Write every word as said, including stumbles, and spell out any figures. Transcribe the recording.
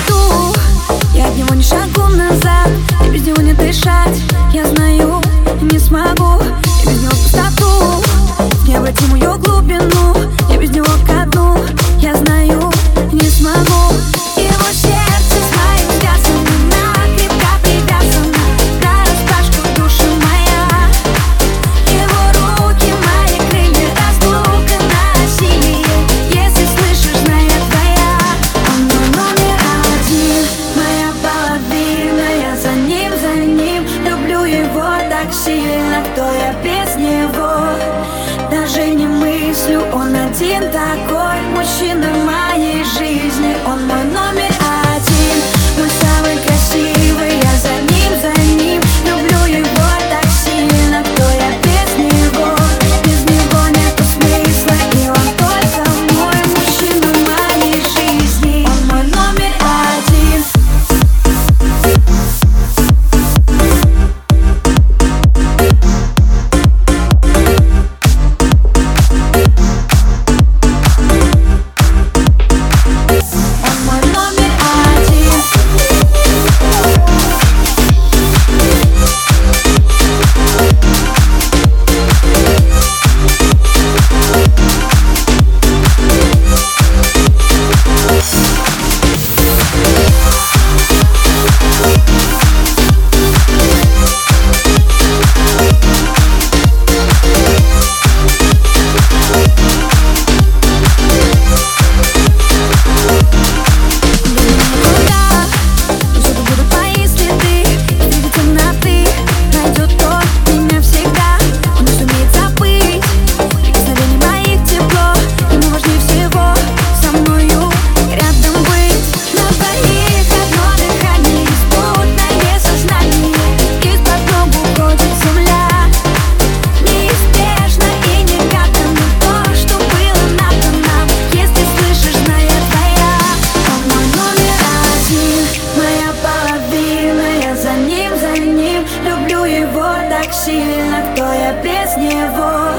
пустоту, я от него не шагу назад. И без него не дышать, я знаю, не смогу. И без него пустоту, не обойти мою глубину. Я без него ко дну, я знаю, не смогу. Его сердце с моим связано, накрепко привязано, нараспашку душа моя. Его руки, мои крылья, разлука, насилие. Если слышишь, знай, я твоя. Он мой номер один, моя половина. Я за ним, за ним, люблю его так сильно. Кто я без него? Даже не мыслю, он один такой мужчина в моей жизни. Он мой номер один, мой самый красивый. Я за ним, за ним, люблю его так сильно. Кто я без него? Без него нету смысла, и он только мой мужчина в моей жизни. Он мой номер один. Люблю его так сильно, кто я без него?